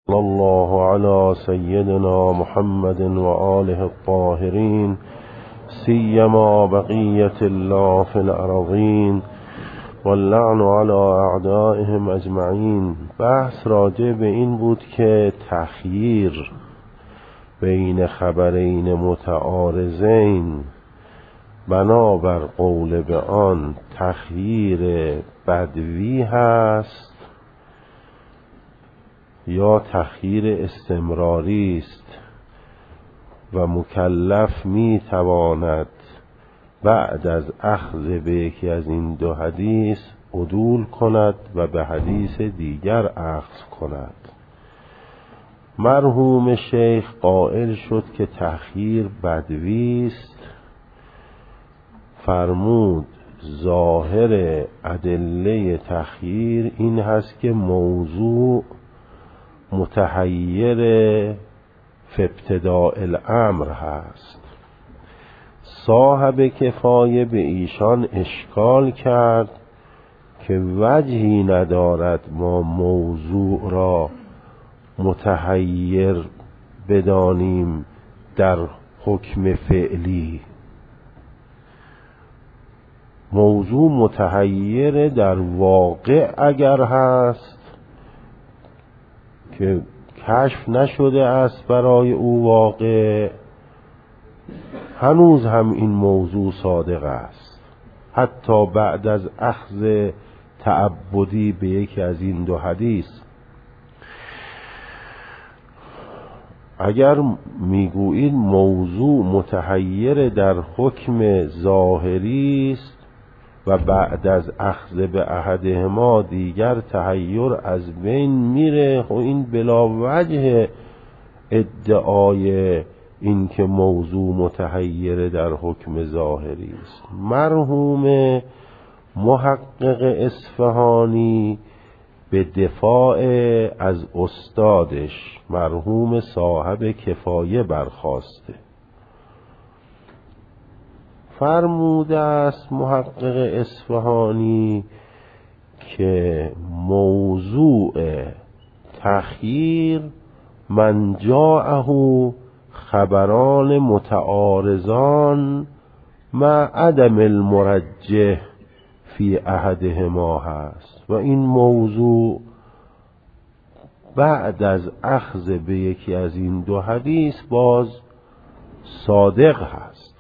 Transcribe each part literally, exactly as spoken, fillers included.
صلی الله علی سیدنا محمد و آله الطاهرین سیما بقیت الله فی الارضین واللعن علی اعدائهم اجمعین. بحث راجع به این بود که تخییر بین خبرین متعارضین بنابر قول به آن تخییر بدوی هست یا تخییر استمراری است و مکلف می تواند بعد از اخذ به یکی از این دو حدیث عدول کند و به حدیث دیگر اخذ کند. مرحوم شیخ قائل شد که تخییر بدوی است. فرمود ظاهر ادله تخییر این هست که موضوع متحیر فی ابتداء الامر هست. صاحب کفایه به ایشان اشکال کرد که وجهی ندارد ما موضوع را متحیر بدانیم در حکم فعلی. موضوع متحیر در واقع اگر هست که کشف نشده است برای او واقع، هنوز هم این موضوع صادق است حتی بعد از اخذ تعبدی به یکی از این دو حدیث. اگر میگویید موضوع متحیر در حکم ظاهری است و بعد از اخذ به احدهما دیگر تحیر از بین میره، و این بلا وجه ادعای این که موضوع متحیر در حکم ظاهری است. مرحوم محقق اصفهانی به دفاع از استادش مرحوم صاحب کفایه برخاسته. فرموده است محقق اصفهانی که موضوع تخییر من جاءه خبران متعارضان مع عدم المرجح فی احدهما هست و این موضوع بعد از اخذ به یکی از این دو حدیث باز صادق هست.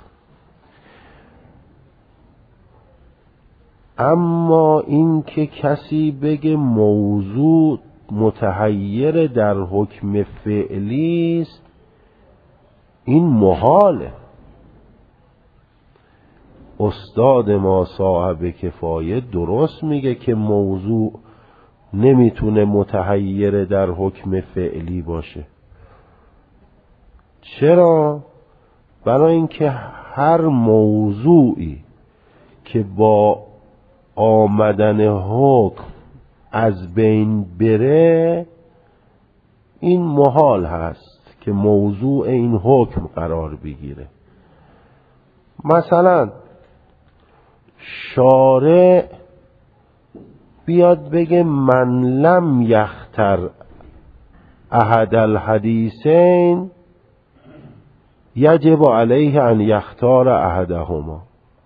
اما این که کسی بگه موضوع متحیر در حکم فعلی است این محاله. استاد ما صاحب کفایه درست میگه که موضوع نمیتونه متحیر در حکم فعلی باشه. چرا؟ برای اینکه هر موضوعی که با آمدن حکم از بین بره این محال هست که موضوع این حکم قرار بگیره. مثلا شارع بیاد بگه من لم یختر احد الحدیثین یجب علیه ان یختار احدهما.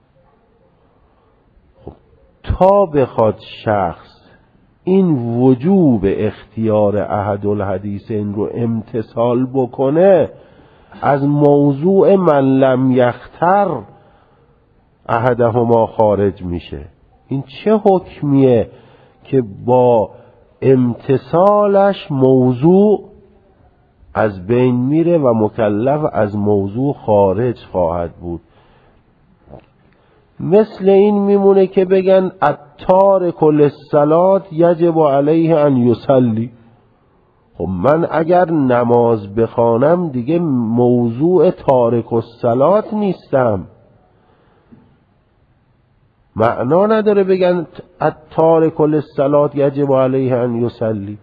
خب تا بخواد شخص این وجوب اختیار احد الحدیثین رو امتثال بکنه از موضوع من لم یختر احدهما خارج میشه. این چه حکمیه که با امتثالش موضوع از بین میره و مکلف از موضوع خارج خواهد بود؟ مثل این میمونه که بگن التارک للصلاة یجب علیه ان یصلی. خب من اگر نماز بخوانم دیگه موضوع تارک الصلاة نیستم. معنا نداره بگن التارک للصلاة یجب علیه ان یصلی.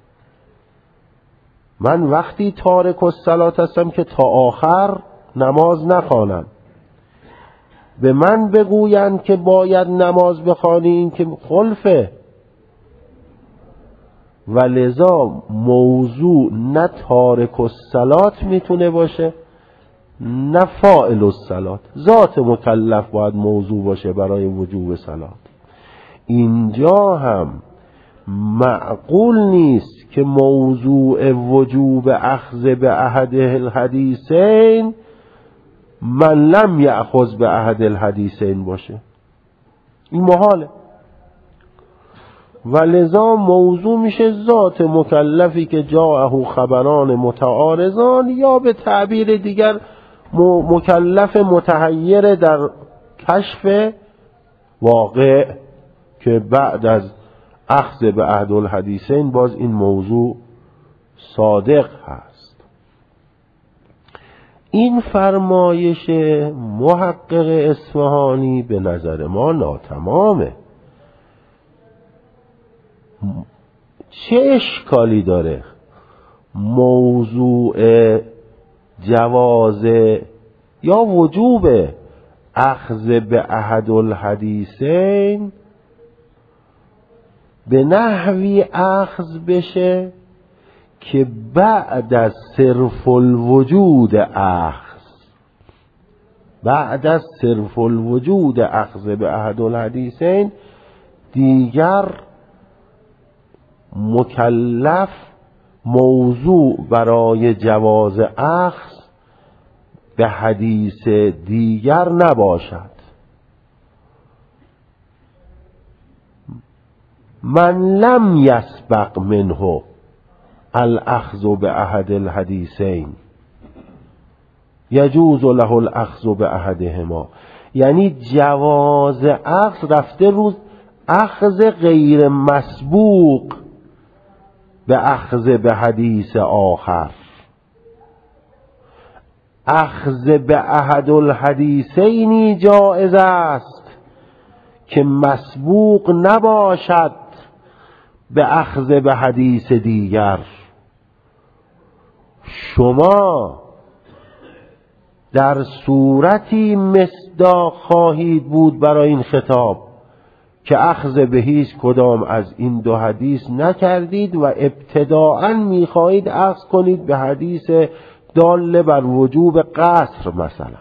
من وقتی تارک الصلاة هستم که تا آخر نماز نخوانم. به من بگویند که باید نماز بخوانی این که خلفه. و لذا موضوع نه تارک الصلات میتونه باشه نه فاعل الصلات. ذات مکلف باید موضوع باشه برای وجوب صلات. اینجا هم معقول نیست که موضوع وجوب اخذ به احد الحدیثین من لم یأخذ به احد الحدیثین باشه. این محاله. و لذا موضوع میشه ذات مکلفی که جاءه خبران متعارضان، یا به تعبیر دیگر مکلف متحیر در کشف واقع که بعد از اخذ به احد الحدیثین باز این موضوع صادق هست. این فرمایش محقق اصفهانی به نظر ما ناتمامه. چه اشکالی داره موضوع جواز یا وجوب اخذ به احد الحدیثین به نحوی اخذ بشه که بعد از صرف الوجود اخذ بعد از صرف الوجود اخذ به احد الحدیثین دیگر مکلف موضوع برای جواز اخذ به حدیث دیگر نباشد. من لم یسبق منه الاخذ به احد الحدیثین یجوز له الاخذ به احدهما، یعنی جواز اخذ رفته روز اخذ غیر مسبوق به اخذ به حدیث آخر. اخذ به احد الحدیثینی جائز است که مسبوق نباشد به اخذ به حدیث دیگر. شما در صورتی مصداق خواهید بود برای این خطاب که اخذ به هیچ کدام از این دو حدیث نکردید و ابتداءً میخواهید اخذ کنید به حدیث دال بر وجوب قصر مثلا.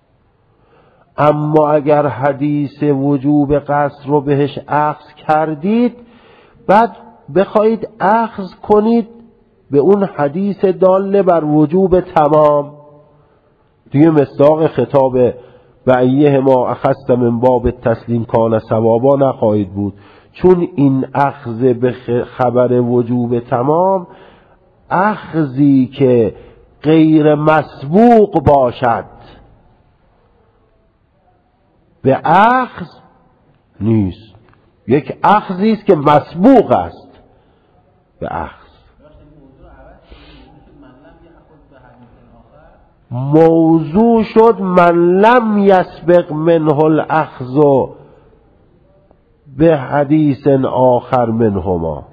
اما اگر حدیث وجوب قصر رو بهش اخذ کردید، بعد بخواهید اخذ کنید به اون حدیث دال بر وجوب تمام، دیگه مصداق خطاب و ایه ما اخذت من باب تسلیم کان ثوابا نخواهید بود، چون این اخذ به خبر وجوب تمام اخذی که غیر مسبوق باشد به اخذ نیست. یک اخذی است که مسبوق است به اخذ. موضوع شد من لم یسبق منه الاخذ به حدیث آخر منهما.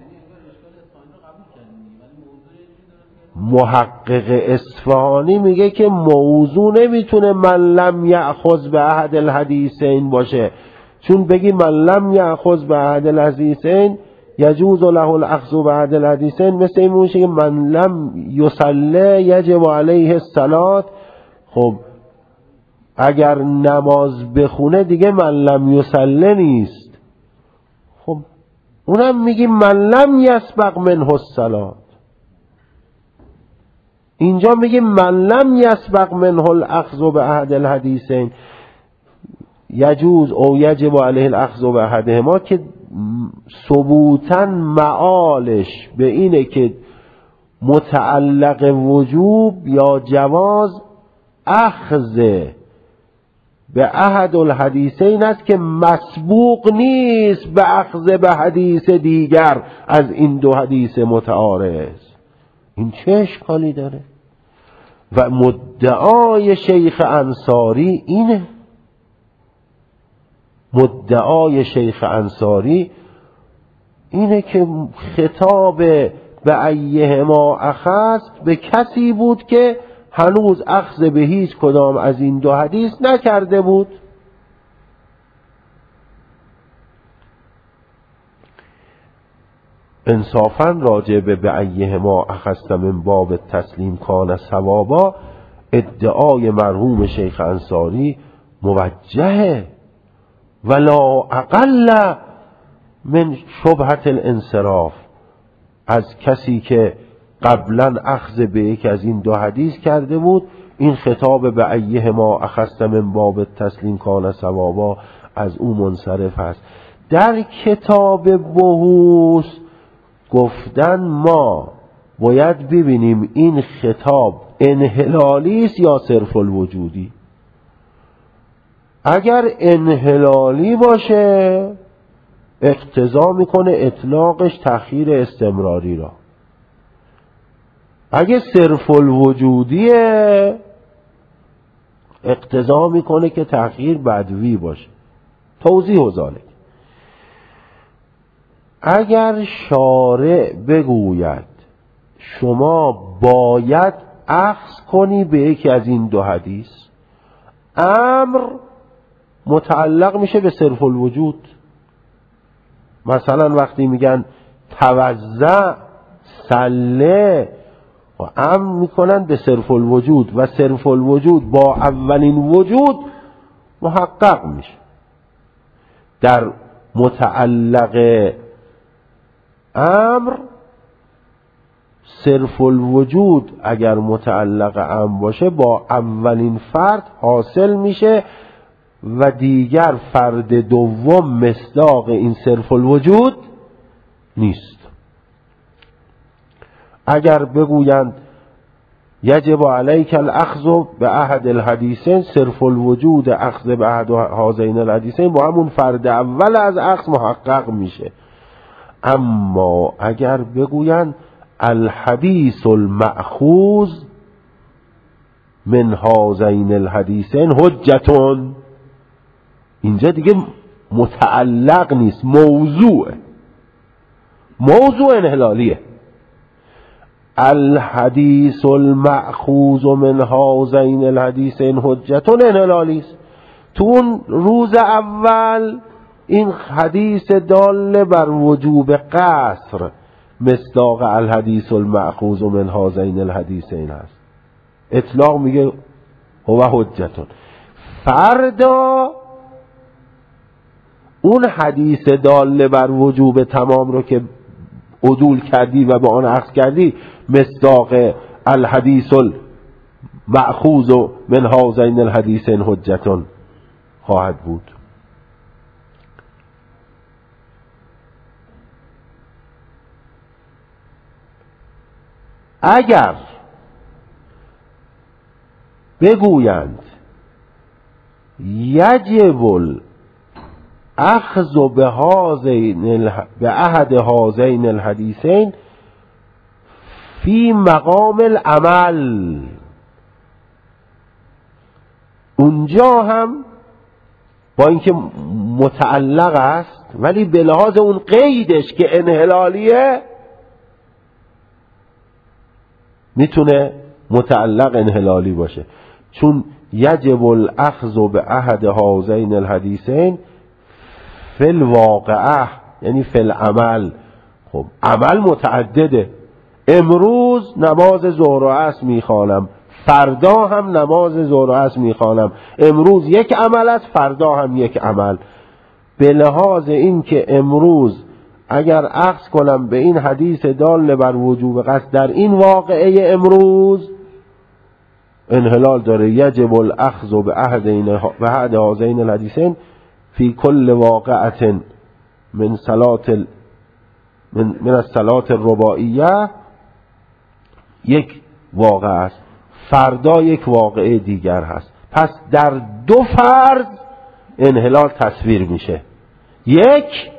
محقق اصفهانی میگه که موضوع نمیتونه من لم یأخذ به احد الحدیثین باشه، چون بگی من لم یأخذ به احد الحدیثین یجوز له الاخذ به احد الحدیثین، مثل این میشه که من لم یصلی یجب علیه الصلاة. خب اگر نماز بخونه دیگه من لم یصلی نیست. خب اونم میگی من لم یسبق منه الصلاة. اینجا میگه من لم یسبق منه الاخذ به احد الحدیثین یجوز او یجب علیه الاخذ به احدهما، که ثبوتاً معالش به اینه که متعلق وجوب یا جواز اخذ به احد الحدیثین است که مسبوق نیست به اخذ به حدیث دیگر از این دو حدیث متعارض. این چه اشکالی داره؟ و مدعای شیخ انصاری اینه، مدعای شیخ انصاری اینه که خطاب به ایه ما اخذت به کسی بود که هنوز اخذ به هیچ کدام از این دو حدیث نکرده بود. انصافا راجع به بعیه ما اخذت من باب تسلیم کان ثوابا ادعای مرحوم شیخ انصاری موجهه ولا اقل من شبهت الانصراف، از کسی که قبلا اخذ به یک از این دو حدیث کرده بود، این خطاب به ایه ما اخذت من باب تسلیم کان ثوابا از او منصرف است. در کتاب بحوث گفتن ما باید ببینیم این خطاب انحلالی است یا صرف الوجودی. اگر انحلالی باشه اقتضا میکنه اطلاقش تأخیر استمراری را، اگه صرف الوجودیه اقتضا میکنه که تأخیر بدوی باشه. توضیح و ذالک، اگر شارع بگوید شما باید اخذ کنی به یکی از این دو حدیث، امر متعلق میشه به صرف الوجود. مثلا وقتی میگن توزع سله و امر میکنن به صرف الوجود و صرف الوجود با اولین وجود محقق میشه. در متعلق امر صرف الوجود اگر متعلق امر باشه با اولین فرد حاصل میشه و دیگر فرد دوم مصداق این صرف الوجود نیست. اگر بگویند یجب علیک الاخذ به احد الحدیثین، صرف الوجود اخذ به احد هذین الحدیثین با همون فرد اول از اخذ محقق میشه. اما اگر بگویند الحدیث المأخوذ من هذین الحدیثین حجتون، اینجا دیگه متعلق نیست، موضوع موضوع انحلالیه. الحدیث المأخوذ من هذین الحدیثین حجتون انحلالی است. تو اون روز اول این حدیث دال بر وجوب قصر مصداق الحدیث المأخوذ من هذین الحدیثین هست، اطلاق میگه هو حجتون. فردا اون حدیث دال بر وجوب تمام رو که عدول کردی و به آن اخذ کردی مصداق الحدیث المأخوذ من هذین الحدیثین حجتون خواهد بود. اگر بگویند یجب الاخذ به هذین به احد هذین الحدیثین فی مقام العمل، اونجا هم با اینکه متعلق است ولی به لحاظ اون قیدش که انحلالیه میتونه متعلق انحلالی باشه، چون یجب الاخذ به احد هذین الحدیثین فی الواقعه یعنی فی العمل. خب عمل متعدده، امروز نماز ظهر و عصر میخوانم، فردا هم نماز ظهر و عصر میخوانم، امروز یک عمل است فردا هم یک عمل. به لحاظ این که امروز اگر اخذ کنم به این حدیث دال بر وجوب قصد در این واقعه امروز انحلال داره. یجب الاخذ به احد هذین الحدیثین فی کل واقعه من صلات من من الصلات الرباعیه، یک واقعه است، فردا یک واقعه دیگر هست. پس در دو فرض انحلال تصویر میشه، یک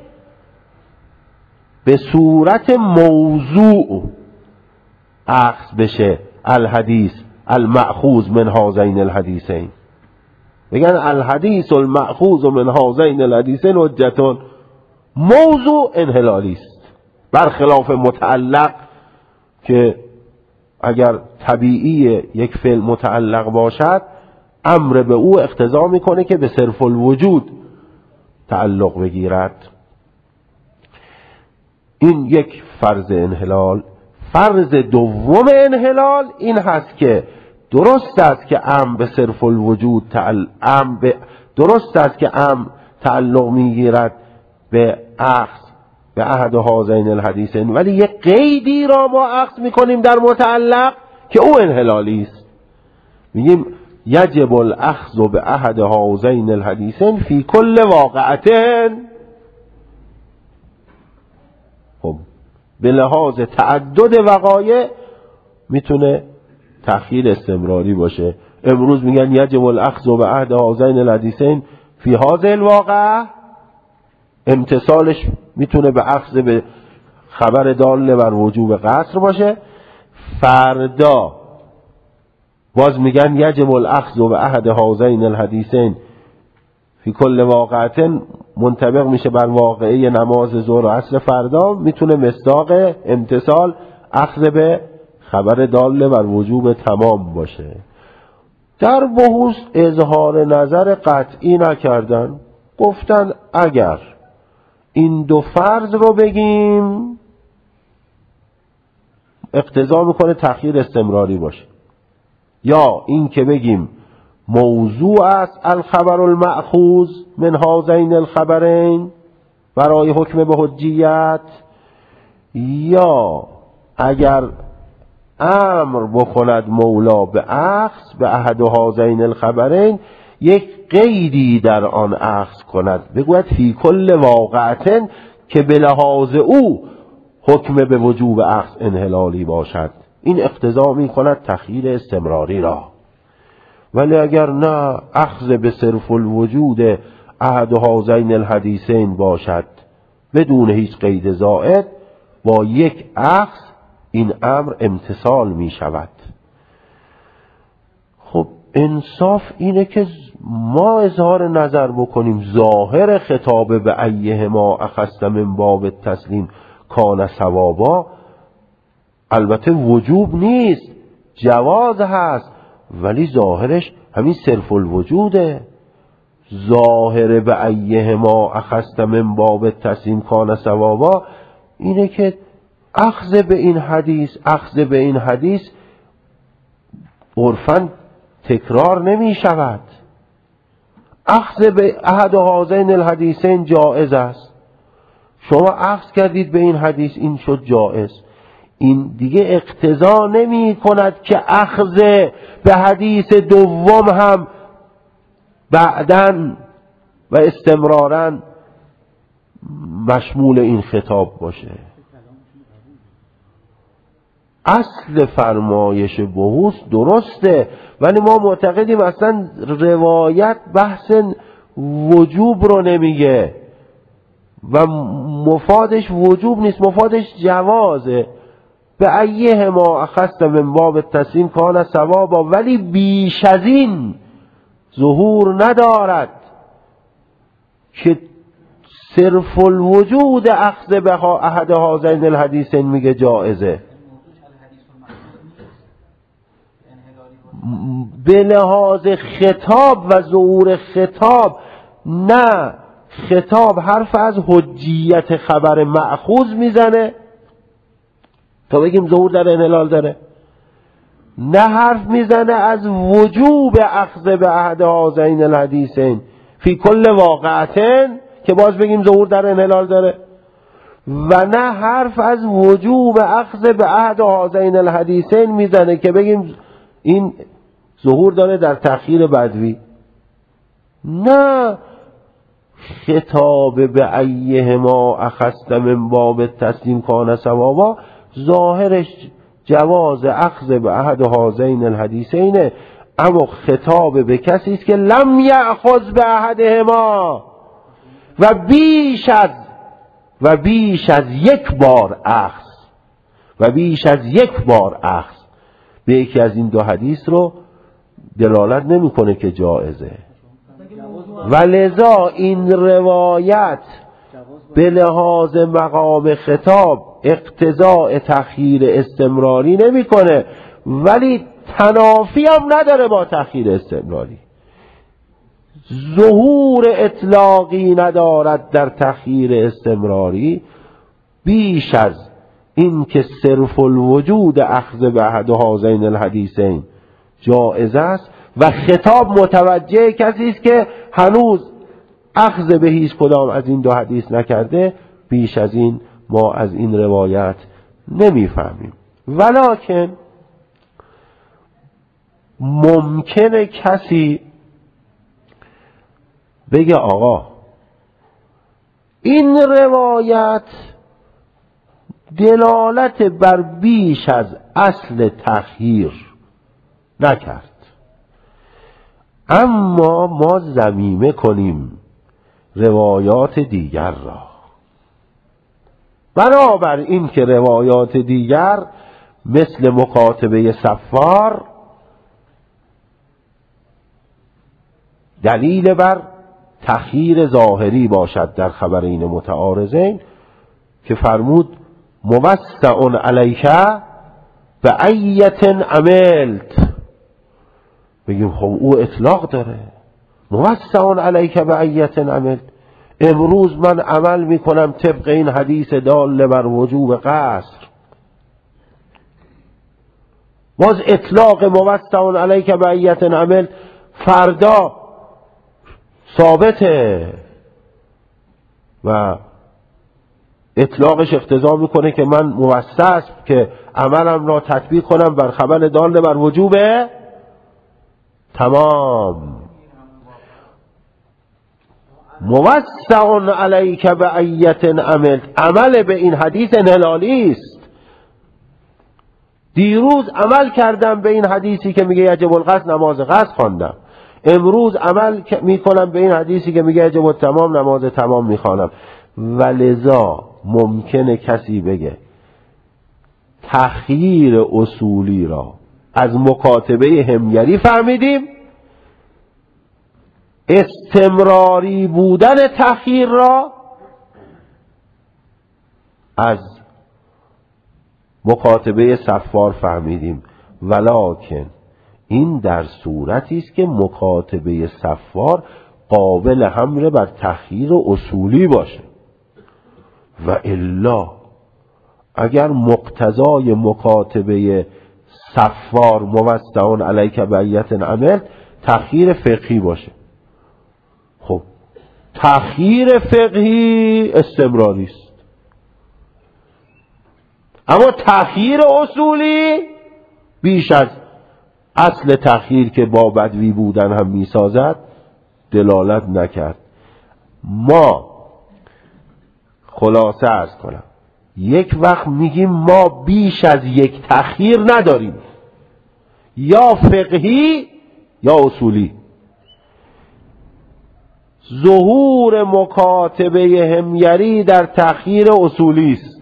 به صورت موضوع اخذ بشه الحدیث المأخوذ من هذین الحدیثین، بگن الحدیث المأخوذ من هذین الحدیثین حجتون، موضوع انحلالی است، برخلاف متعلق که اگر طبیعی یک فعل متعلق باشد امر به او اقتضا میکنه که به صرف الوجود تعلق بگیرد. این یک فرض انحلال. فرض دوم انحلال این هست که درست است که امر به صرف الوجود تعل... امر به... درست است که امر تعلق میگیرد به اخذ به احد هذین الحدیثین، ولی یک قیدی را ما اخذ میکنیم در متعلق که او انحلالی است. میگیم یجب الاخذ به احد هذین الحدیثین فی کل واقعتین. خب به لحاظ تعدد وقایع میتونه تأخیر استمراری باشه. امروز میگن یجب الاخذ به احد هذین الحدیثین فی هذه الواقعه، امتصالش میتونه به اخذ به خبر دال بر وجوب قصر باشه. فردا باز میگن یجب الاخذ به احد هذین الحدیثین فی کل واقعتن، منطبق میشه بر واقعه نماز ظهر و عصر فردا، میتونه مصداق امتصال اخذ به خبر دال بر وجوب تمام باشه. در بحوث اظهار نظر قطعی نکردن، گفتن اگر این دو فرض رو بگیم اقتضا میکنه تأخیر استمراری باشه، یا این که بگیم موضوع است الخبر المأخوذ من هذین الخبرین برای حکم به حجیت، یا اگر امر بکند مولا به اخذ به احد هذین الخبرین یک قیدی در آن اخذ کند، بگوید فی کل واقعتن که به لحاظ او حکم به وجوب اخذ انحلالی باشد. این اقتضا می کند تأخیر استمراری را. ولی اگر نه اخذ به صرف الوجود احد هذین الحدیثین باشد بدون هیچ قید زائد، با یک اخذ این امر امتصال می شود. خب انصاف اینه که ما اظهار نظر بکنیم ظاهر خطاب به ایهما اخذت من باب تسلیم کان ثوابا، البته وجوب نیست، جواز هست، ولی ظاهرش همین صرف الوجوده. ظاهر به ایهما اخذت من باب تسلیم کان ثوابا اینه که اخذ به این حدیث اخذ به این حدیث عرفاً تکرار نمی شود. اخذ به احد هذین الحدیثین جائز است، شما اخذ کردید به این حدیث این شد جائز. این دیگه اقتضا نمی کند که اخذ به حدیث دوم هم بعداً و استمراراً مشمول این خطاب باشه. اصل فرمایش بحوث درسته، ولی ما معتقدیم اصلا روایت بحث وجوب رو نمیگه و مفادش وجوب نیست، مفادش جوازه. به ایه ما اخذت من باب تسلیم کان ثوابا، ولی بیش از این ظهور ندارد که صرف الوجود اخذ به احد هذین الحدیثین میگه جائزه. به لحاظ خطاب و ظهور خطاب نه، خطاب حرف از حجیت خبر مأخوذ میزنه تا بگیم ظهور در انحلال داره، نه حرف میزنه از وجوب اخذ به احد هذین الحدیثین فی کل واقعتین که باز بگیم ظهور در انحلال داره، و نه حرف از وجوب اخذ به احد هذین الحدیثین میزنه که بگیم این ظهور داره در تأخیر بدوی. نه، خطاب به ایهما اخذت من باب تسلیم کان ثوابا ظاهرش جواز اخذ به احد هذین الحدیثین، اما خطاب به کسی است که لم یأخذ به احدهما و بیش از و بیش از یک بار اخذ و بیش از یک بار اخذ به یکی از این دو حدیث رو دلالت نمیکنه که جائزه. و لذا این روایت به لحاظ مقام خطاب اقتضاء تأخیر استمراری نمیکنه، ولی تنافی هم نداره با تأخیر استمراری. ظهور اطلاقی ندارد در تأخیر استمراری، بیش از این که صرف الوجود اخذ به احد هذین الحدیثین جائز است و خطاب متوجه کسی است که هنوز اخذ به هیچ کدام از این دو حدیث نکرده، بیش از این ما از این روایت نمیفهمیم. ولکن ممکنه کسی بگه آقا این روایت دلالت بر بیش از اصل تخییر نکرد، اما ما ضمیمه کنیم روایات دیگر را. بنابر این که روایات دیگر مثل مکاتبه صفار دلیل بر تخییر ظاهری باشد در خبرین متعارضین که فرمود موسع علیک به ایت عملت، بگیم خب او اطلاق داره، موسع علیک به ایت عملت، امروز من عمل میکنم طبق این حدیث دال بر وجوب قصر. باز اطلاق موسع علیک به ایت عملت فردا ثابته و اطلاقش اقتضا میکنه که من موسع است که عملم را تطبیق کنم بر خبر دال بر وجوب تمام. موسع علیک به ایت عملت، عمل به این حدیث انحلالی است. دیروز عمل کردم به این حدیثی که میگه یجب القصد، نماز قصد خواندم. امروز عمل میکنم به این حدیثی که میگه یجب التمام، نماز تمام میخوانم. ولذا ممکنه کسی بگه تخییر اصولی را از مکاتبه حمیری فهمیدیم، استمراری بودن تخییر را از مکاتبه صفار فهمیدیم، ولکن این در صورتی است که مکاتبه صفار قابل حمل بر تخییر اصولی باشه، و الا اگر مقتضای مکاتبه صفار موسع علیک به ایت عمل تخییر فقهی باشه، خب تخییر فقهی استمراری است، اما تخییر اصولی بیش از اصل تخییر که با بدوی بودن هم میسازد دلالت نکرد. ما خلاصه عرض کنم، یک وقت میگیم ما بیش از یک تخییر نداریم، یا فقهی یا اصولی. ظهور مکاتبه حمیری در تخییر اصولی است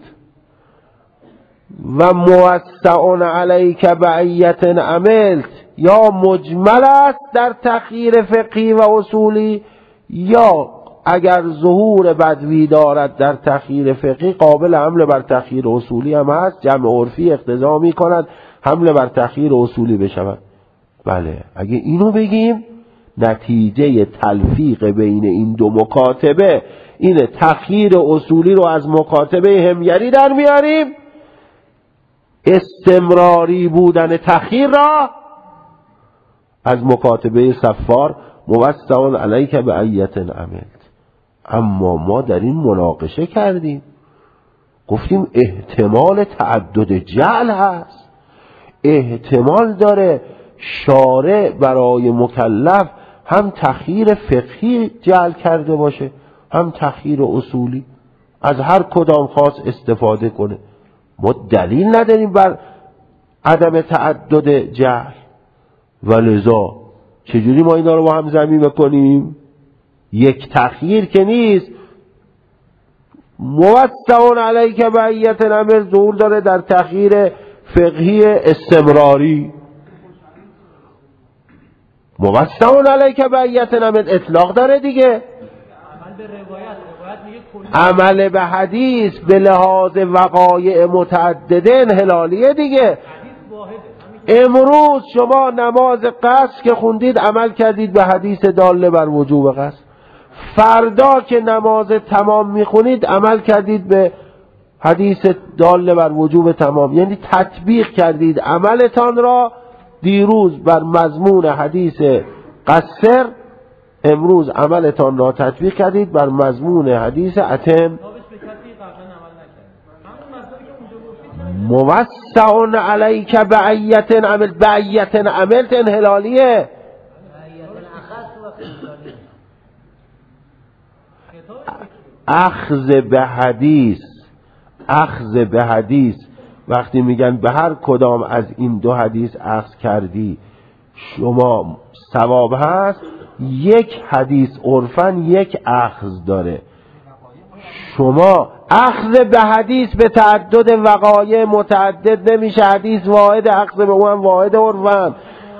و موسع علیک به ایت عملت یا مجمل است در تخییر فقهی و اصولی، یا اگر ظهور بدوی دارد در تخییر فقهی قابل حمل بر تخییر اصولی هم هست. جمع عرفی اقتضا می کند حمل بر تخییر اصولی بشود. بله، اگه اینو بگیم نتیجه تلفیق بین این دو مکاتبه اینه تخییر اصولی رو از مکاتبه حمیری در میاریم، استمراری بودن تخییر را از مکاتبه صفار موسع علیک به ایت عملت. اما ما در این مناقشه کردیم، گفتیم احتمال تعدد جعل هست، احتمال داره شارع برای مکلف هم تخییر فقهی جعل کرده باشه هم تخییر اصولی، از هر کدام خاص استفاده کنه. ما دلیل نداریم بر عدم تعدد جعل، ولذا چجوری ما اینا رو با هم ضمیمه کنیم؟ یک تخییر که نیست. موسع علیک به ایت عمل ظهور داره در تخییر فقهی استمراری، موسع علیک به ایت عمل اطلاق داره دیگه. عمل به حدیث به لحاظ وقایع متعدده انحلالیه دیگه. امروز شما نماز قصر که خوندید عمل کردید به حدیث داله بر وجوب قصر، فردا که نماز تمام میخونید عمل کردید به حدیث دال بر وجوب تمام، یعنی تطبیق کردید عملتان را دیروز بر مضمون حدیث قصر، امروز عملتان را تطبیق کردید بر مضمون حدیث اتم. موسع علیک بعیت عمل، بعیت عملت انحلالیه. اخذ به حدیث، اخذ به حدیث وقتی میگن به هر کدام از این دو حدیث اخذ کردی شما ثواب هست، یک حدیث عرفن یک اخذ داره. شما اخذ به حدیث به تعدد وقایع متعدد نمیشه، حدیث واحد اخذ به اون واحد عرفن.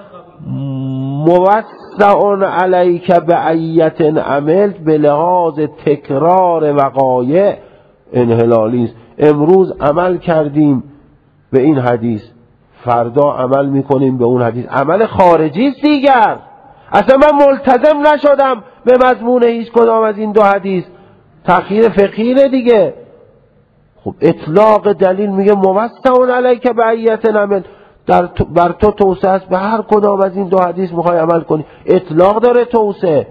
موسع علیک بعیت عملت به لحاظ تکرار وقایع انحلالی است. امروز عمل کردیم به این حدیث، فردا عمل میکنیم به اون حدیث، عمل خارجی است دیگر. اصلا من ملتزم نشدم به مضمون هیچ کدام از این دو حدیث، تأخیر فقهی دیگه. خب اطلاق دلیل میگه موسع علیک بعیت عمل، در تو بر تو توسعه است به هر کدام از این دو حدیث میخوای عمل کنی. اطلاق داره توسعه.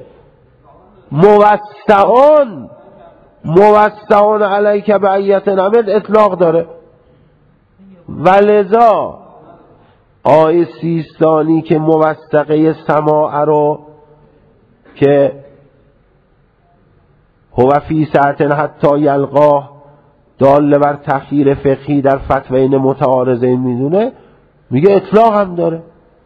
موسعون موسعون علیک بعیت عمل اطلاق داره. ولذا آیه سیستانی که موثقه سماع رو که هو فی ساعت حتی یلقاه دال بر تخییر فقهی در فتوین متعارضین میدونه، میگه اطلاق هم داره.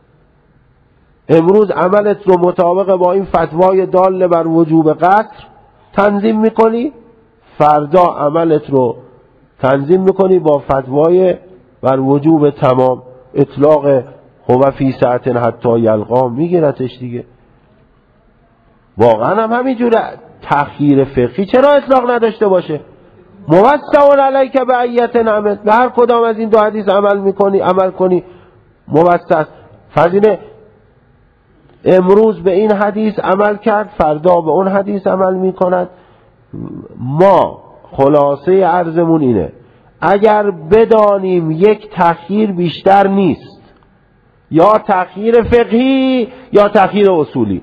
امروز عملت رو مطابق با این فتوای دال بر وجوب قصر تنظیم میکنی، فردا عملت رو تنظیم میکنی با فتوای بر وجوب تمام. اطلاق هو فی ساعت حتی یلقا میگیرتش دیگه. واقعا هم همینجوره. تأخیر فقهی چرا اطلاق نداشته باشه؟ موسع علیک بعیت عمل، به هر کدام از این دو حدیث عمل میکنی عمل کنی موسع. فرضینه امروز به این حدیث عمل کرد، فردا به اون حدیث عمل میکند. ما خلاصه عرضمون اینه، اگر بدانیم یک تأخیر بیشتر نیست، یا تأخیر فقهی یا تأخیر اصولی،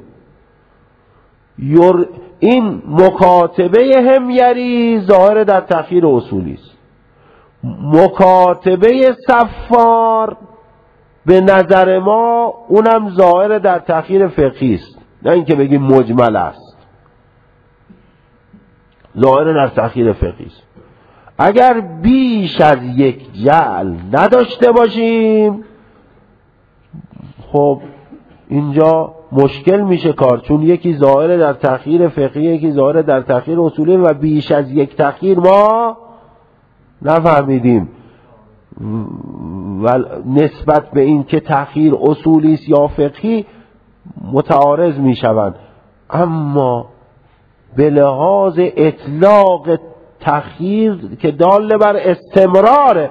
این مکاتبه همیری ظاهر در تأخیر اصولی است. مکاتبه صفار به نظر ما اونم ظاهر در تأخیر فقهی است، نه اینکه بگیم مجمل است، ظاهر در تأخیر فقهی است. اگر بیش از یک جعل نداشته باشیم خب اینجا مشکل میشه کار، چون یکی ظاهر در تأخیر فقهی یکی ظاهر در تأخیر اصولی و بیش از یک تأخیر ما نفهمیدیم و نسبت به این که تأخیر اصولی است یا فقهی متعارض میشوند. اما به لحاظ اطلاق تأخیر که دال بر استمرار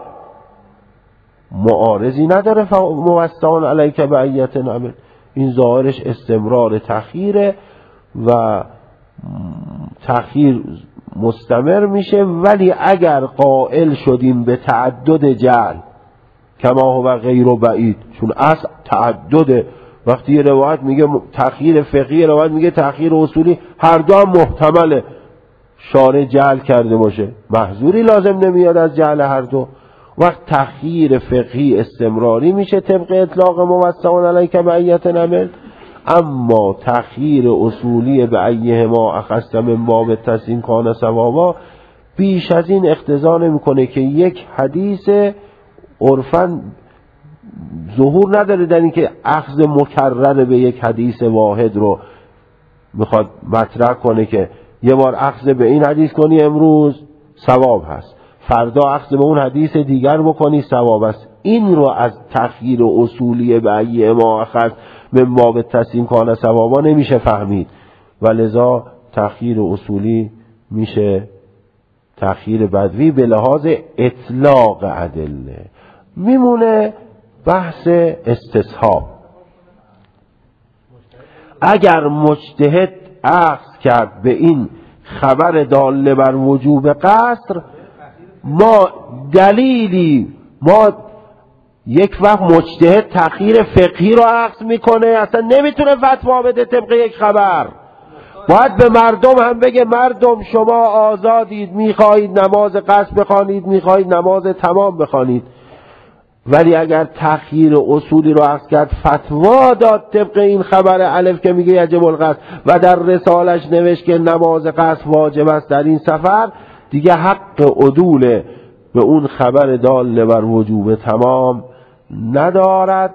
معارضی نداره، موسع علیک بعیت عمل، این ظاهرش استمرار تأخیره و تأخیر مستمر میشه. ولی اگر قائل شدیم به تعدد جعل کما هو غیر بعید، چون اصل تعدد، وقتی یه روایت میگه تأخیر فقهی روایت میگه تأخیر اصولی، هر دو هم محتمله شارع جعل کرده باشه، محظوری لازم نمیاد از جعل هر دو. وقت تأخیر فقهی استمراری میشه طبق اطلاق موسع علیک بعیت عمل، اما تأخیر اصولی به ایهما اخذت من باب تسلیم کان ثوابا بیش از این اقتضا نمیکنه که یک حدیث عرفاً ظهور نداره در این که اخذ مکرر به یک حدیث واحد رو میخواد مطرح کنه که یه بار اخذ به این حدیث کنی امروز ثواب هست، فردا اخذ به اون حدیث دیگر بکنی ثواب است. این رو از تأخیر اصولی به ایه ما اخذ من باب تسلیم کان ثوابا نمیشه فهمید و لذا تأخیر اصولی میشه تأخیر بدوی به لحاظ اطلاق ادله. میمونه بحث استصحاب. اگر مجتهد اخذ کرد به این خبر دال بر وجوب قصر ما دلیلی ما یک وقت مجتهد تأخیر فقهی رو عکس میکنه، اصلا نمیتونه فتوا بده طبق یک خبر. باید به مردم هم بگه مردم شما آزادید، میخواهید نماز قصر بخوانید، میخواهید نماز تمام بخوانید. ولی اگر تأخیر اصولی رو عکس کرد، فتوا داد طبق این خبر الف که میگه یجب القصر و در رسالش نوشت که نماز قصر واجب است در این سفر، دیگه حق عدول به اون خبر دال بر وجوب تمام ندارد.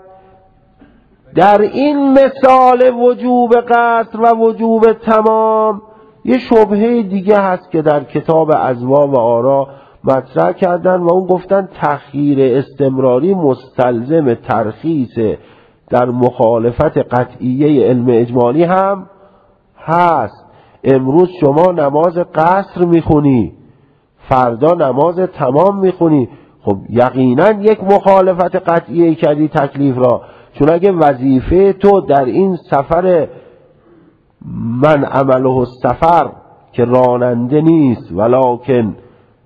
در این مثال وجوب قصر و وجوب تمام یه شبهه دیگه هست که در کتاب ازوا و آرا مطرح کردن و اون گفتن تأخیر استمراری مستلزم ترخیص در مخالفت قطعیه علم اجمالی هم هست. امروز شما نماز قصر میخونی، فردا نماز تمام میخونی، خب یقینا یک مخالفت قطعیه کردی تکلیف را. چون اگه وظیفه تو در این سفر من عمله السفر که راننده نیست ولکن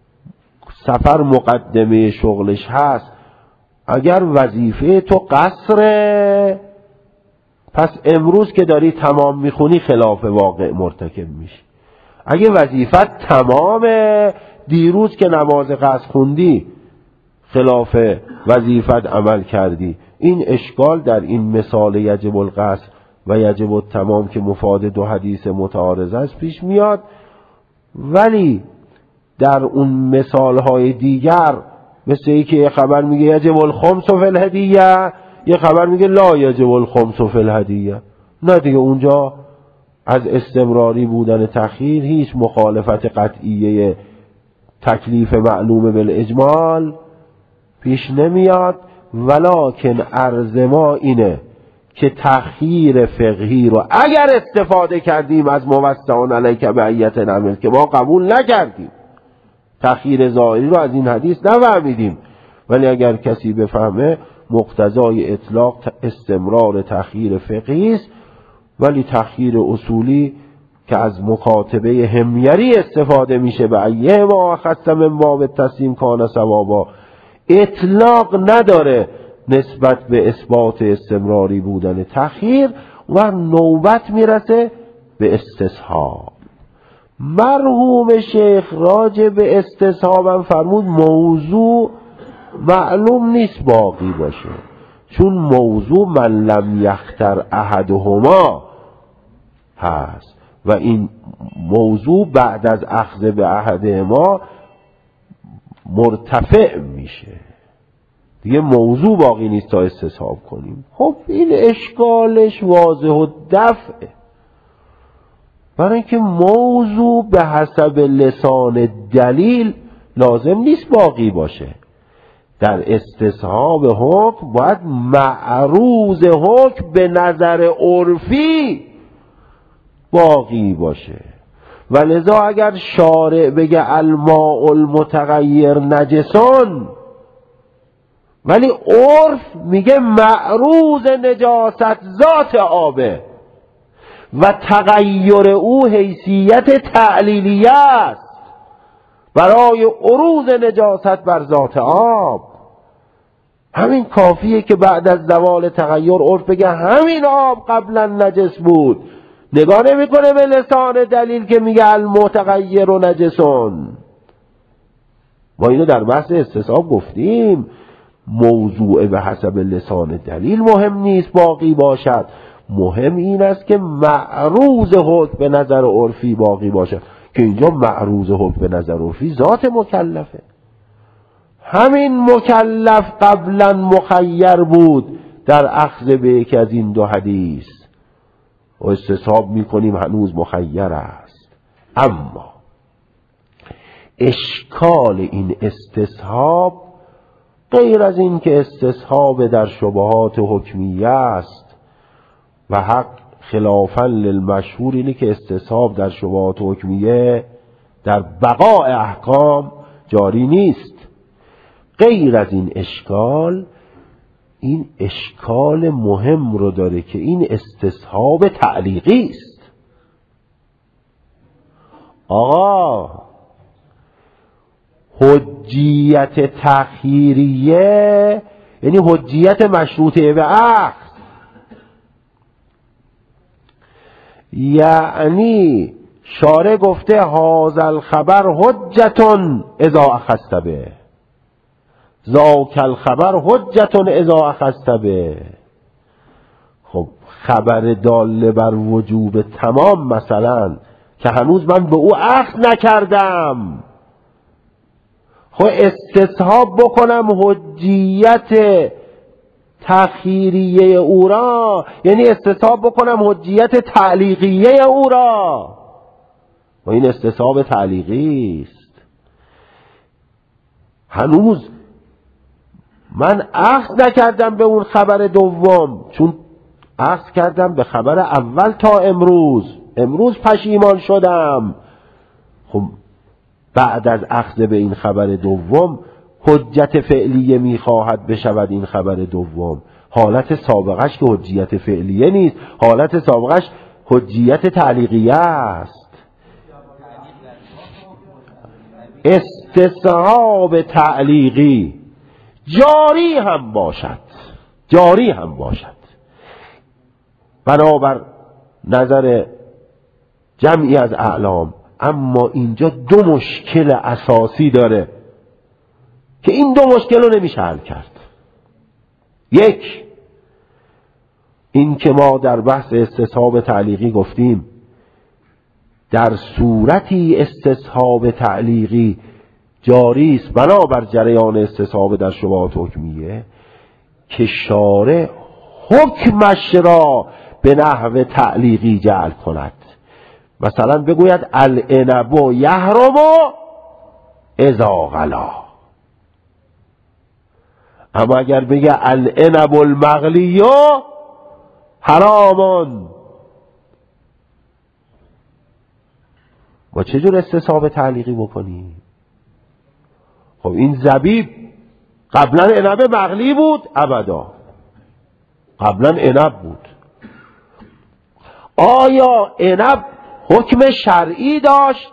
سفر مقدمه شغلش هست، اگر وظیفه تو قصره، پس امروز که داری تمام میخونی خلاف واقع مرتکب میشی. اگه وظیفت تمامه، دیروز که نماز قصر خوندی خلاف وظیفت عمل کردی. این اشکال در این مثال یجب القصر و یجب التمام که مفاد دو حدیث متعارض است پیش میاد. ولی در اون مثالهای دیگر مثل ای که یه خبر میگه یجب الخمس فی الهدیه، یه خبر میگه لا یجب الخمس فی الهدیه، نه دیگه اونجا از استمراری بودن تأخیر هیچ مخالفت قطعیه تکلیف معلوم بالاجمال پیش نمیاد. ولکن عرض ما اینه که تأخیر فقهی رو اگر استفاده کردیم از موسع علیک بعیت نعمل که ما قبول نکردیم، تأخیر ظاهری رو از این حدیث نفهمیدیم، ولی اگر کسی بفهمه مقتضای اطلاق استمرار تأخیر فقهی است، ولی تأخیر اصولی که از مکاتبه همیری استفاده میشه به ایه ما خصم من باب التسلیم کان ثوابا، اطلاق نداره نسبت به اثبات استمراری بودن تأخیر و نوبت میرسه به استصحاب. مرحوم شیخ راجع به استصحابم فرمود موضوع معلوم نیست باقی باشه، چون موضوع من لم یختر احدهما هست و این موضوع بعد از اخذ به احدهما مرتفع میشه، دیگه موضوع باقی نیست تا استصحاب کنیم. خب این اشکالش واضح و دفعه، برای اینکه موضوع به حسب لسان دلیل لازم نیست باقی باشه. در استصحاب حکم باید معروض حکم به نظر عرفی باقی باشه. و لذا اگر شارع بگه الماء المتغیر نجسون، ولی عرف میگه معروض نجاست ذات آبه و تغییر او حیثیت تعلیلیه است برای عروض نجاست بر ذات آب. همین کافیه که بعد از زوال تغییر عرف بگه همین آب قبلا نجس بود، نگاه نمیکنه به لسان دلیل که میگه المتغیر و نجسون. ما اینو در بحث استصحاب گفتیم، موضوع به حسب لسان دلیل مهم نیست باقی باشد، مهم این است که معروض حکم به نظر عرفی باقی باشد، که اینجا معروض حکم به نظر عرفی ذات مکلفه. همین مکلف قبلا مخیر بود در اخذ به یکی از این دو حدیث و استصحاب میکنیم هنوز مخیر است. اما اشکال این استصحاب غیر از این که استصحاب در شبهات حکمیه است و حق خلافا للمشهور اینه که استصحاب در شبهات حکمیه در بقاء احکام جاری نیست. غیر از این اشکال، این اشکال مهم رو داره که این استصحاب تعلیقی است. آقا حجیت تأخیریه یعنی حجیت مشروطه به عقد، یعنی شارع گفته هذا الخبر حجتون اذا اخذت به، ذاک الخبر حجتون اذا اخذت به. خب خبر داله بر وجوب تمام مثلا که هنوز من به او عقد نکردم، خب استصحاب بکنم حجیت تأخیریه او را، یعنی استصحاب بکنم حجیت تعلیقیه او را، و این استصحاب تعلیقی است. هنوز من عقد نکردم به اون خبر دوم، چون عقد کردم به خبر اول تا امروز، امروز پشیمان شدم. خب بعد از اخذ به این خبر دوم حجت فعلیه میخواهد بشود این خبر دوم. حالت سابقش که حجیت فعلیه نیست، حالت سابقش حجیت تعلیقیه است. استصحاب تعلیقی جاری هم باشد، جاری هم باشد بنابر نظر جمعی از اعلام، اما اینجا دو مشکل اساسی داره که این دو مشکل رو نمیشه حل کرد. یک، این که ما در بحث استصحاب تعلیقی گفتیم در صورتی استصحاب تعلیقی جاری است بنابر جریان استصحاب در شبهات حکمیه که شارع حکمش را به نحو تعلیقی جعل کند. مثلا بگوید العنب یحرم اذا غلا، اما اگر بگه العنب المغلی حرامون، ما چجور استصحاب تعلیقی بکنیم؟ خب این زبیب قبلا عنب مغلی بود؟ ابدا، قبلا عنب بود. آیا عنب حکم شرعی داشت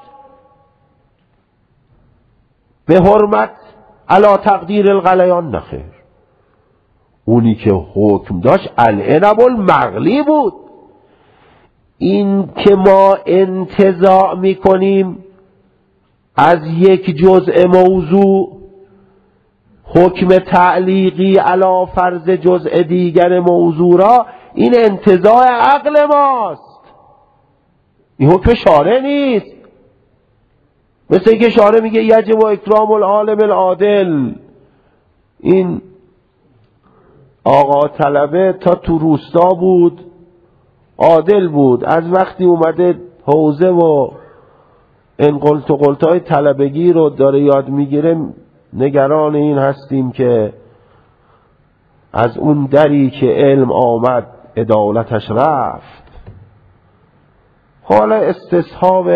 به حرمت علی تقدیر الغلیان؟ نخیر، اونی که حکم داشت العنب المغلی بود. این که ما انتزاع میکنیم از یک جزء موضوع حکم تعلیقی علی فرض جزء دیگر موضوع را، این انتزاع عقل ماست، این حکم شارع نیست. مثل اینکه شارع میگه یجب اکرام العالم العادل. این آقا طلبه تا تو روستا بود عادل بود، از وقتی اومده حوزه و این قلت و قلتای طلبگی رو داره یاد میگیره نگران این هستیم که از اون دری که علم آمد عدالتش رفت. حالا استصحاب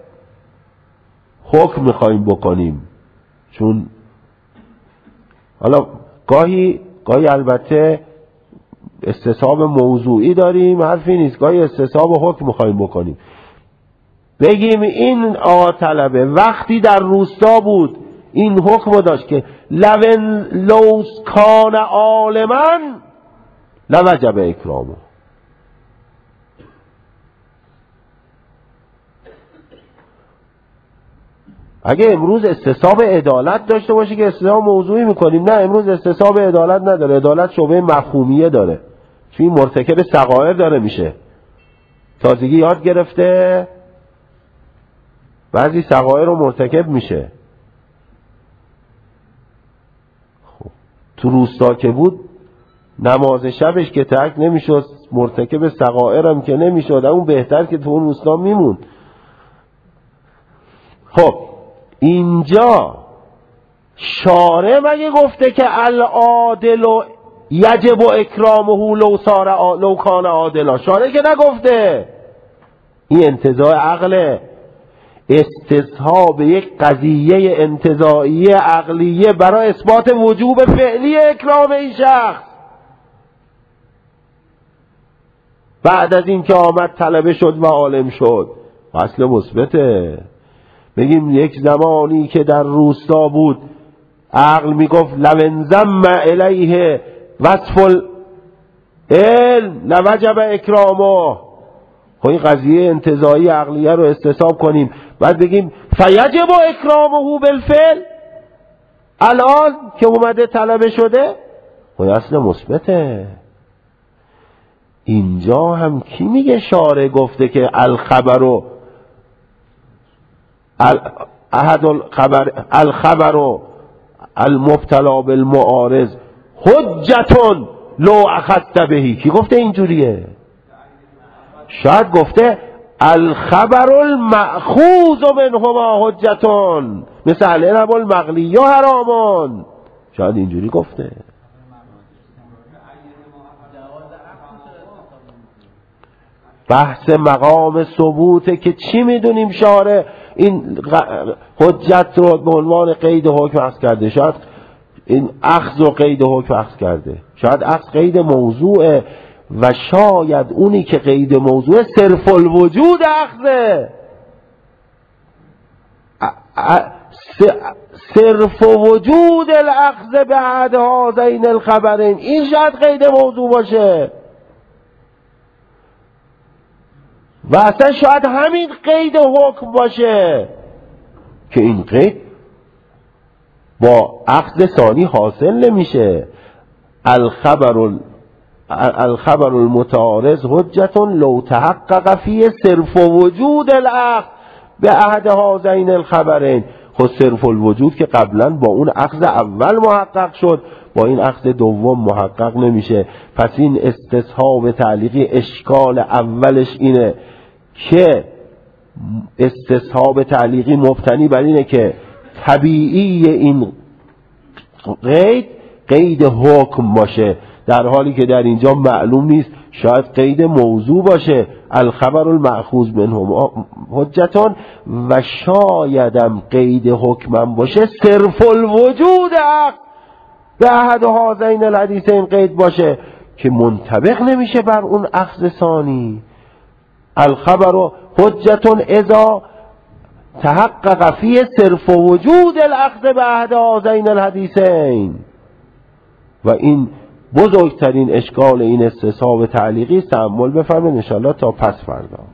حکم میخواییم بکنیم، چون حالا گاهی گاهی البته استصحاب موضوعی داریم، حرفی نیست، گاهی استصحاب حکم میخواییم بکنیم. بگیم این آقا طلبه وقتی در روستا بود این حکم داشت که لون لوس کان عالما لوجب اکرامه. اگه امروز استصحاب عدالت داشته باشه که استصحاب موضوعی میکنیم، نه امروز استصحاب عدالت نداره، عدالت شعبه مفهومیه داره، چون این مرتکب صغائر داره میشه، تازگی یاد گرفته بعضی صغائر رو مرتکب میشه. خب تو روستا که بود نماز شبش که ترک نمیشد، مرتکب صغائر هم که نمیشد، اون بهتر که تو اون روستا میمون. خب اینجا شارع مگه گفته که العادل یجب اکرامه لو صار لو کان عادلا؟ شارع که نگفته. این انتزاع عقله، استصحاب یک قضیه انتزاعیه عقلیه برای اثبات وجوب فعلی اکرام این شخص. بعد از این که آمد طلبه شد و عالم شد، اصل مثبته. بگیم یک زمانی که در روستا بود عقل میگفت لو انضم الیه وصف العلم لوجب اکرامه. خب این قضیه انتزاعی عقلیه رو استصحاب کنیم، بعد بگیم فیجب اکرامه بالفعل. الان که اومده طلبه شده خب اصل مثبته. اینجا هم کی میگه؟ شارع گفته که الخبر احد الخبر الخبر المبتلا بالمعارض حجتون لو اخذت بهی. کی گفته اینجوریه؟ شاید گفته الخبر المأخوذ منهما حجتون مثل العنب المغلی حرامون. شاید اینجوری گفته. بحث مقام ثبوته که چی میدونیم شارع این حجت رو به عنوان قید حکم اخذ کرده. شاید این اخذ و قید حکم اخذ کرده، شاید اخذ قید موضوعه و شاید اونی که قید موضوع صرف الوجود اخذه. صرف وجود الاخذ به احد هذین الخبرین، این شاید قید موضوع باشه و اصلا شاید همین قید حکم باشه که این قید با اخذ ثانی حاصل نمیشه. الخبر الخبر المتعارض حجتون لو تحقق فیه صرف وجود الاخذ به احد هذین الخبرین. خود صرف الوجود که قبلا با اون اخذ اول محقق شد با این اخذ دوم محقق نمیشه. پس این استصحاب تعلیقی اشکال اولش اینه که استصحاب تعلیقی مبتنی بر اینه که طبیعی این قید قید حکم باشه، در حالی که در اینجا معلوم نیست. شاید قید موضوع باشه الخبر المأخوذ منهم حجتون و شایدم قید حکمم باشه صرف الوجود به احد هذین الحدیثین قید باشه که منطبق نمیشه بر اون اخذ ثانی. الخبر حجتون اذا تحقق فیه صرف وجود الاخذ به احد هذین الحدیثین. و این بزرگترین اشکال این استصحاب تعلیقی است. تأمل بفرمایید ان شاء الله تا پس فردا.